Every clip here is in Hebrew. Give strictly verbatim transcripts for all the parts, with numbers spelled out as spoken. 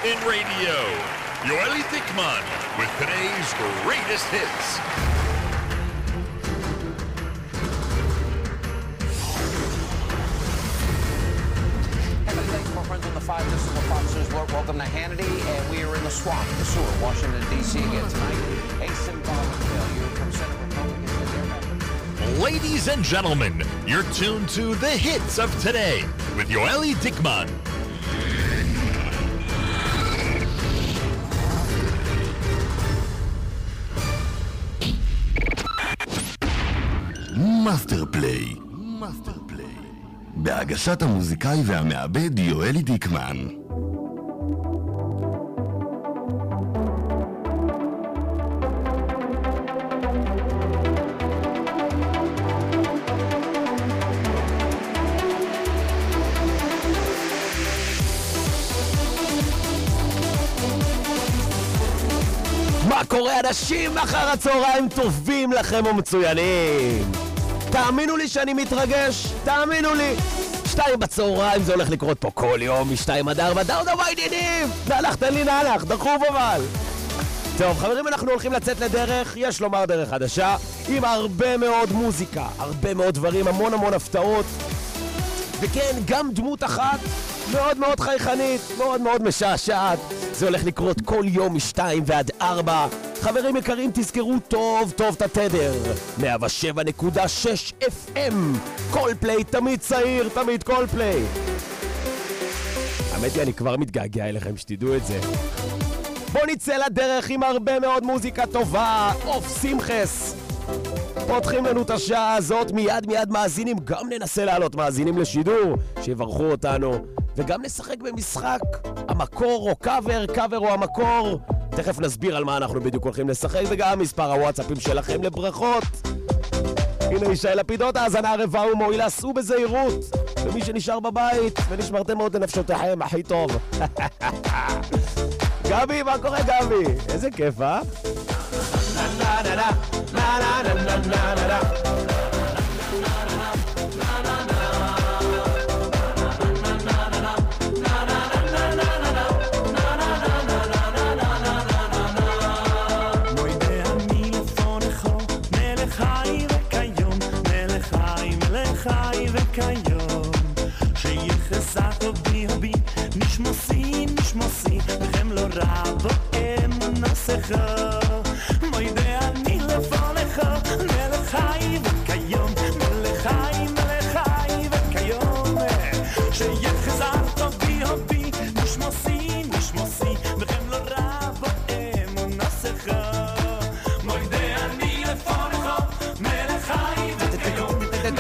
in radio. Yoeli Dickman with today's greatest hits. Friends on the five, this is the Fox News Alert. Welcome to Hannity, and we are in the swamp, the sewer, Washington, D C again tonight. A symbolic failure from Senate Republicans. Ladies and gentlemen, you're tuned to the hits of today with Yoeli Dickman. מאסטר פליי. מאסטר פליי. בהגשת המוזיקאי והמעבד יואלי דיקמן. מה קורה אנשים? אחר הצהריים טובים לכם ומצוינים. תאמינו לי שאני מתרגש, תאמינו לי. שתיים בצהריים זה הולך לקרות פה כל יום, משתיים עד ארבע, דאו דאו בעניינים. נהלך, תן לי נהלך, דחוף אבל. טוב חברים, אנחנו הולכים לצאת לדרך, יש לומר דרך חדשה, עם הרבה מאוד מוזיקה, הרבה מאוד דברים, המון המון הפתעות. וכן, גם דמות אחת מאוד מאוד חייכנית, מאוד מאוד משעשעת. זה הולך לקרות כל יום משתיים ועד ארבע. חברים יקרים, תזכרו טוב טוב את התדר מאה ושבע נקודה שש אף אם. כל פליי, תמיד צעיר, תמיד כל פליי. האמת היא, אני כבר מתגעגע אליכם שתדעו את זה. בוא נצא לדרך עם הרבה מאוד מוזיקה טובה. אוף שמחס פותחים לנו את השעה הזאת, מיד מיד מאזינים, גם ננסה לעלות מאזינים לשידור שיברכו אותנו, וגם נשחק במשחק המקור או קאבר, קאבר או המקור. תכף נסביר על מה אנחנו בדיוק הולכים לשחק, וגם מספר הוואטסאפים שלכם לברכות. הנה ישי לפידות, האזנה רבה ומועילה, סעו בזהירות, ומי שנשאר בבית ונשמרתם מאוד לנפשותיכם, הכי טוב. גבי, מה קורה גבי? איזה כיף, אה? חי וכיום שיחסת בי בי נשמוסי נשמוסי לכם לא רע בהם נסחו מוידה אני לפונך מלך חי וכיום מלך חי מלך חי וכיום שיחסת בי בי נשמוסי נשמוסי לכם לא רע בהם נסחו מוידה אני לפונך מלך חי וכיום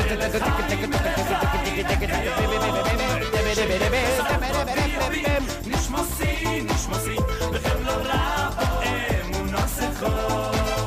נשמוסי, נשמוסי, לכם לא רע בהם ונסחו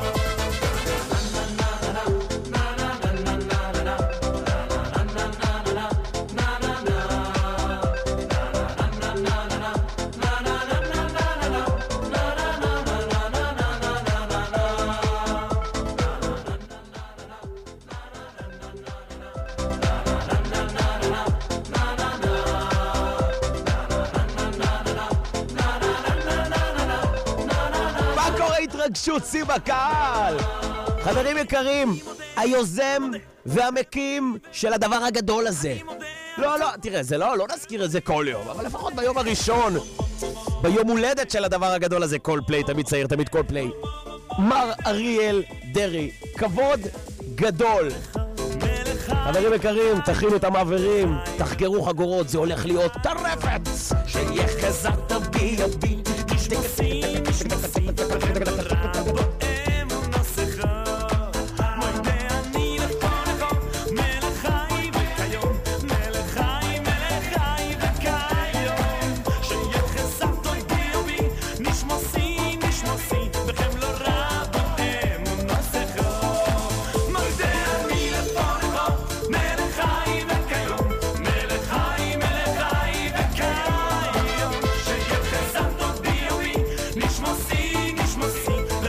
התרגשות שיא בקהל. חברים יקרים, היוזם והמקים של הדבר הגדול הזה, לא לא, תראה, זה לא, לא נזכיר את זה כל יום, אבל לפחות ביום הראשון, ביום הולדת של הדבר הגדול הזה, כל פליי, תמיד צעיר, תמיד כל פליי, מר אריאל דרי, כבוד גדול. חברים יקרים, תכינו את המעברים, תחגרו חגורות, זה הולך להיות טרפת. שיהיה חזרת בי בי תשמוסי תשמוסי רבו הם ונסחו מוידה אני לפונכו מלך חי וכיום מלך חי מלך חי וכיום שיהיה חזרת בי בי נשמוסי נשמוסי וכם לא רבו הם ונסחו מוידה אני לפונכו מלך חי וכיום מלך חי מלך חי וכיום שיהיה חזרת בי בי נשמוסי נשמוסי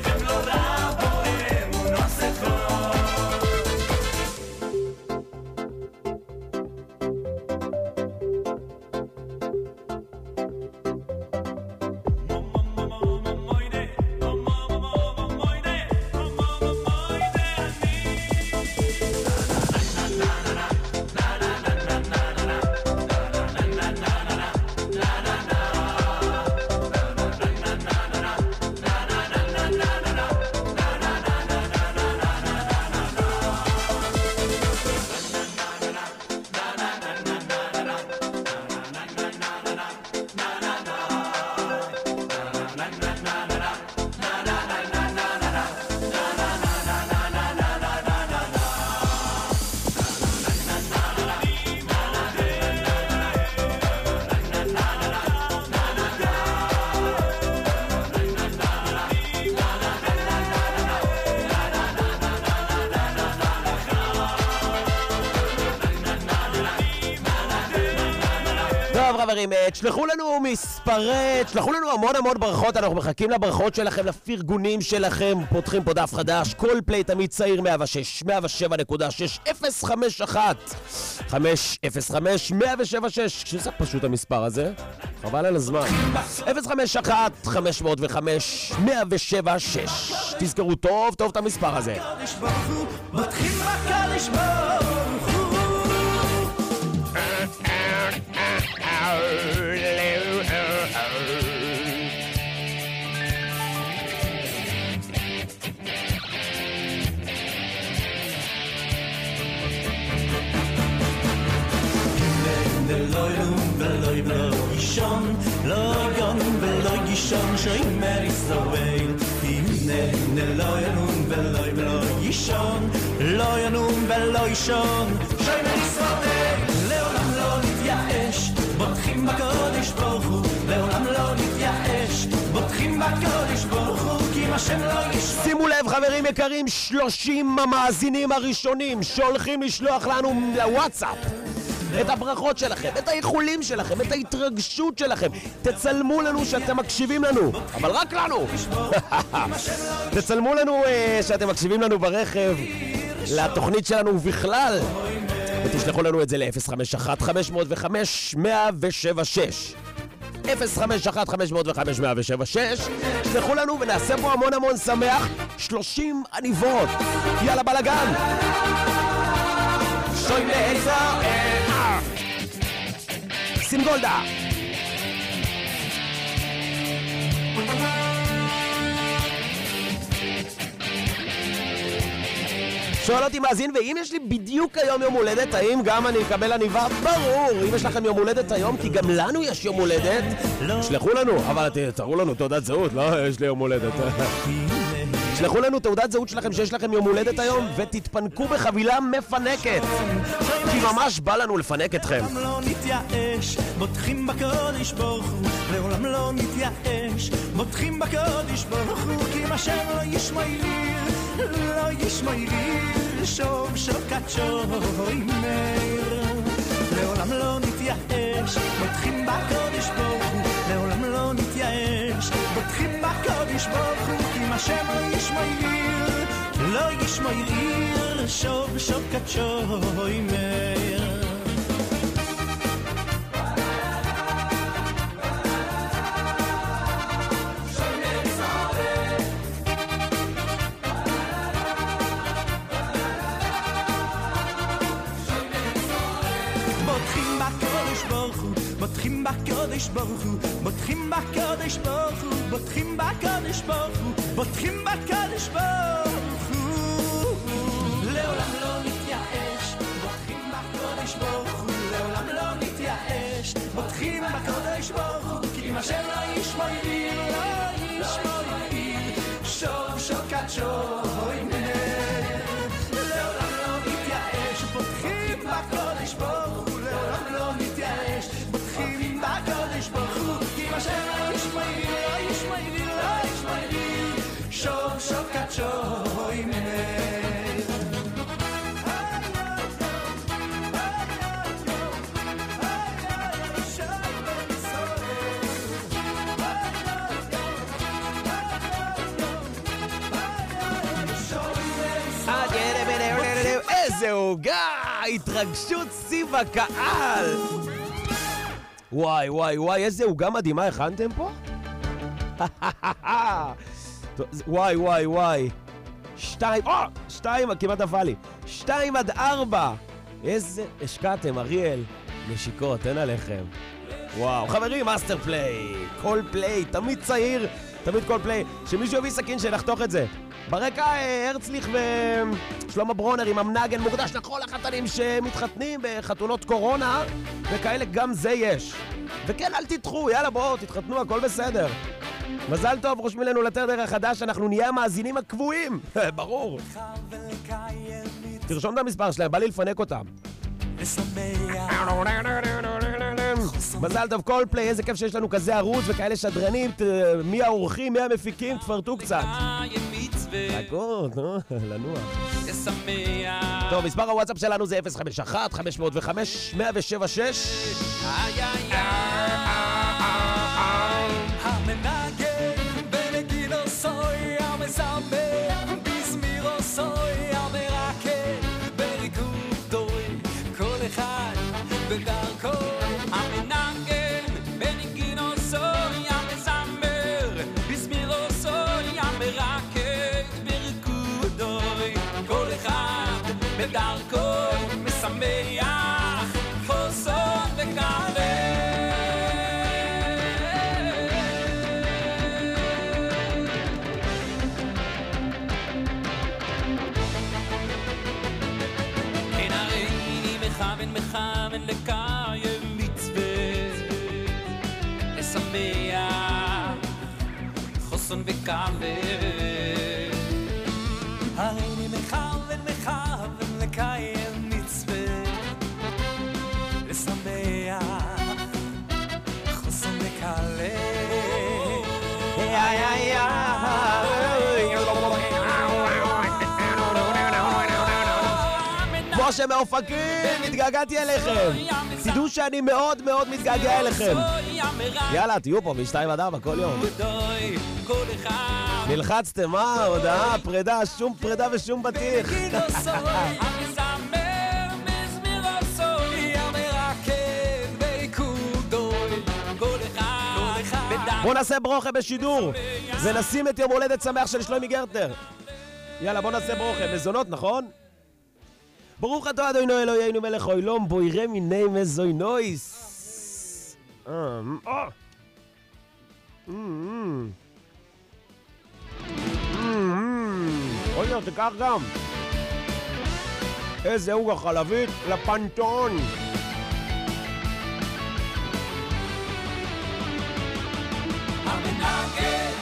חברים, תשלחו לנו מספרי, תשלחו לנו המון המון ברכות, אנחנו מחכים לברכות שלכם, לפרגונים שלכם, פותחים פה דף חדש, כל פליי תמיד צעיר מאה ושש, מאה ושבע נקודה שש, אפס חמש אחת, חמש אפס חמש, מאה ושבע שש, שזה פשוט המספר הזה, חבל על הזמן, אפס חמש אחת, חמש אפס חמש, מאה ושבע שש, תזכרו טוב טוב את המספר הזה. בוטחים בקדוש ברוך הוא. ולא ילום ולא יבלו גישון, לא יגון ולא גישון, שאימר ישראל. הנה לא ילום ולא יבלו גישון, לא ינום ולא ישון, שאימר ישראל. לעולם לא נתייאש, בוטחים בקודש ברוך הוא. לעולם לא נתייאש, בוטחים בקודש ברוך הוא, כי אם השם לא ישמע. שימו לב חברים יקרים, שלושים המאזינים הראשונים שהולכים לשלוח לנו לוואטסאפ את הברכות שלכם, את האיחולים שלכם, את ההתרגשות שלכם. תצלמו לנו שאתם מקשיבים לנו, אבל רק לנו. תצלמו לנו uh, שאתם מקשיבים לנו ברכב, לתוכנית שלנו בכלל, ותשלחו לנו את זה ל-אפס חמש אחת, חמש אפס חמש, מאה ושבע שש. אפס חמש אחת, חמש אפס חמש, מאה ושבע שש. תשלחו לנו ונעשה פה המון המון שמח. שלושים עניבות. יאללה בלגן. שוי לישראל. שים גולדה. שואל אותי מאזין, ואם יש לי בדיוק היום יום הולדת, האם גם אני אקבל עניבה? ברור, אם יש לכם יום הולדת היום, כי גם לנו יש יום הולדת, שלחו לנו, אבל תראו לנו תעודת זהות, לא, יש לי יום הולדת. שלחו לנו תעודת זהות שלכם שיש לכם יום הולדת היום, ותתפנקו בחבילה מפנקת, כי ממש בא לנו לפנק אתכם. לעולם לא נתייאש, בוטחים בקודש ברוך הוא. לעולם לא נתייאש, בוטחים בקודש ברוך הוא, כי אם השם לא ישמעיר, לא ישמעיר, שוב שוב קדשוי מאיר. לעולם לא נתייאש, בוטחים בקודש ברוך הוא. לעולם לא נתייאש, בוטחים בקודש ברוך הוא, כי אם השם לא ישמעיר, לא ישמעיר, שוב שוב קדשוי מאיר. בוטחים בקודש ברוך הוא, בוטחים בקודש ברוך הוא, בוטחים בקודש ברוך הוא, בוטחים בקודש ברוך הוא. לעולם לא נתייאש, בוטחים בקודש ברוך הוא. לעולם לא נתייאש, בוטחים בקודש ברוך הוא, כי אם השם לא ישמעיר, לא ישמעיר, שוב שוב קדשוי מאיר. לעולם לא נתייאש, בוטחים בקודש ברוך הוא. לעולם לא נתייאש, בוטחים בקודש ברוך הוא, כי אם השם לא ישמעיר, לא ישמעיר, לא ישמעיר, שוב שוב קדשוי מאיר. איזה הוגה, התרגשות שיא בקהל. וואי וואי וואי, איזה הוגה מדהימה הכנתם פה? וואי וואי וואי. שתיים, או, שתיים, כמעט נפל לי. שתיים עד ארבע. איזה השקעתם, אריאל. נשיקות, אין עליכם. וואו, חברים, מאסטר פליי. כל פליי, תמיד צעיר, תמיד כל פליי. שמישהו יביא סכין שנחתוך את זה. ברקע הרצליך ושלמה ברונר עם המנגן מוקדש לכל החתנים שמתחתנים בחתונות קורונה, וכאלה גם זה יש. וכן, אל תדחו, יאללה בואו, תתחתנו, הכל בסדר. מזל טוב, רושמים לנו לטרדר החדש, אנחנו נהיה המאזינים הקבועים. ברור. תרשום את המספר שלהם, בא לי לפנק אותם. מזל טוב, כל פליי, איזה כיף שיש לנו כזה ערוץ וכאלה שדרנים, מי האורחים, מי המפיקים, תפרטו קצת. חכות, נו, לנוח. טוב, מספר הוואטסאפ שלנו זה אפס חמש אחת, חמש אפס חמש, מאה ושבע שש. בדרכו משמח חוסון וקווה אין הריני מכוון מכוון לקיים מצווה לשמח חוסון וקווה הריני מכוון מכוון לקיים מצווה לשמח חוסון וקווה משה מאופקים, התגעגעתי אליכם. תדעו שאני מאוד מאוד מתגעגע אליכם. יאללה, תהיו פה משתיים עד ארבע כל יום. נלחצתם, מה? הודעה, פרידה, שום פרידה ושום בטיח. בוא נעשה ברוכה בשידור ונשים את יום הולדת שמח של שלומי גרטנר. יאללה, בוא נעשה ברוכה. מזונות, נכון? ברוך אתה אדוני אלוהינו מלך העולם בורא מיני מזונויס. אוי, תיקח גם איזה עוגה חלבית לפנתון. המנגן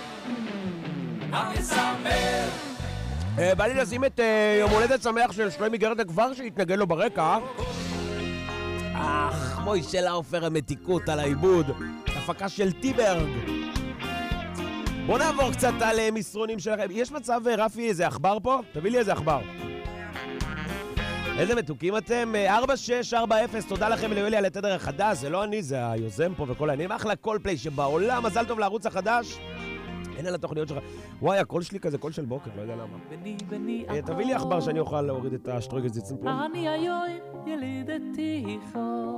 המזמר בא לי לשים את יום הולדת שמח של שלומי גרטנר כבר שהתנגד לו ברקע. אך, מוישה לאופר המתיקות על העיבוד. הפקה של טיברג. בוא נעבור קצת על מסרונים שלכם. יש מצב, רפי, איזה אכבר פה? תביא לי איזה אכבר. איזה מתוקים אתם? ארבע שש ארבע אפס, תודה לכם ליולי על התדר החדש. זה לא אני, זה היוזם פה וכל העניינים. אחלה קולפליי שבעולם. מזל טוב לערוץ החדש. אין על התוכניות שלך. וואי, הקול שלי כזה קול של בוקר, לא יודע למה. תביא לי אכבר שאני אוכל להוריד את השטרוגל זיצים פה. אני היום ילידתיך,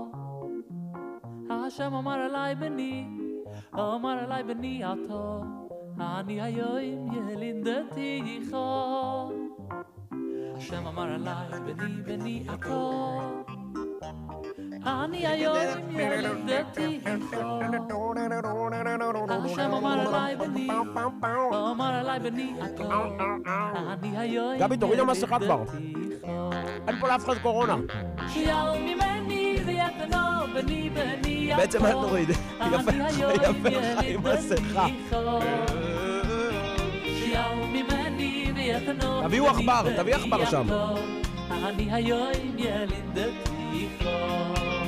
השם אמר עליי בני, אמר עליי בני אתה. אני היום ילידתיך, השם אמר עליי בני בני אתה. אני היום ילידתיך, השם אמר עליי בני, אמר עליי בני אתה. אני היום גבי, תוריד המסכה כבר. אין פה לאף אחד קורונה. שיער ממני ויתנו בני בני אתה. בעצם את תוריד. יפה לך עם מסכה. שיער ממני ויתנו. תביאו אכבר, תביא אכבר שם. אני היום ילידתיך.